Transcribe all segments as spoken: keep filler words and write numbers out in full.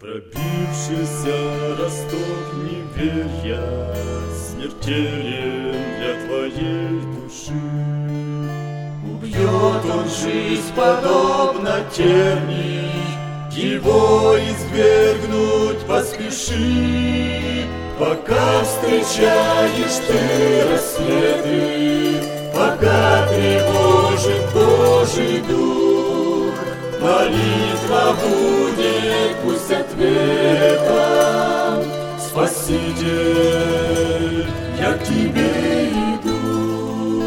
Пробившийся росток неверия смертелен для твоей души. Убьет он жизнь подобно тернии, его извергнуть поспеши. Пока встречаешь ты рассветы, пока тревожит Божий дух, молитва будет пусть ответом. Спаситель, я к тебе иду.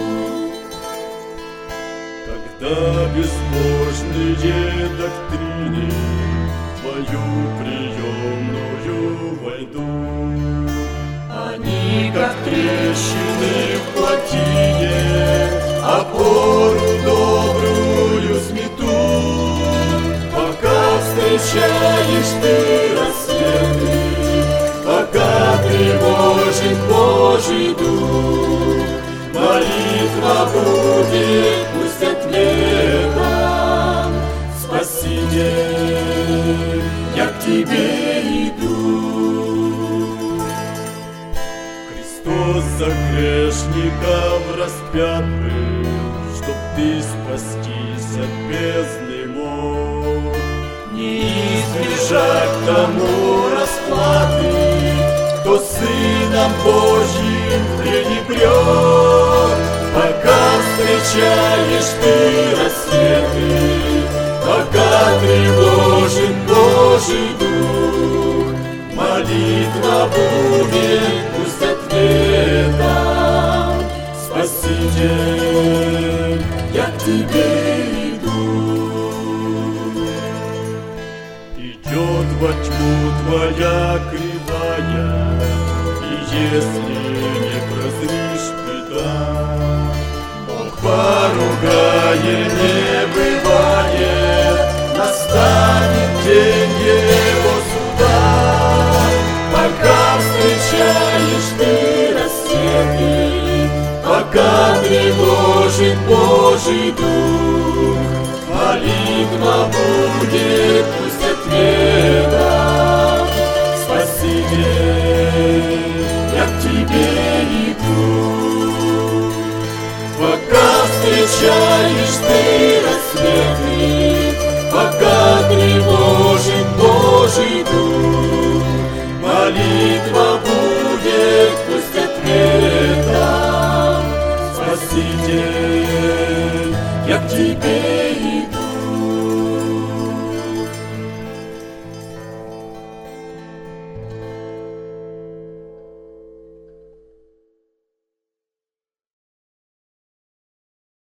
Когда безбожные доктрины в твою приемную войдут, они, как трещины в плотине, опору добрую сметут. Пока встречаешь ты рассветы, пока тревожит Божий дух, молитва будет пусть ответом. Спаситель, я к тебе иду. Христос за грешников распят был, чтоб ты спастись от бездны мог. Не избежать тому расплаты, кто Сыном Божьим пренебрег. Пока встречаешь ты рассветы, пока тревожит Божий дух, молитва будет пусть ответом. Спаситель, я к тебе иду. Идет во тьму твоя кривая, и если не прозришь, беда. Бог поругает, не бывает, настанет день его суда. Пока встречаешь ты рассветы, пока тревожит Божий дух, молитва будет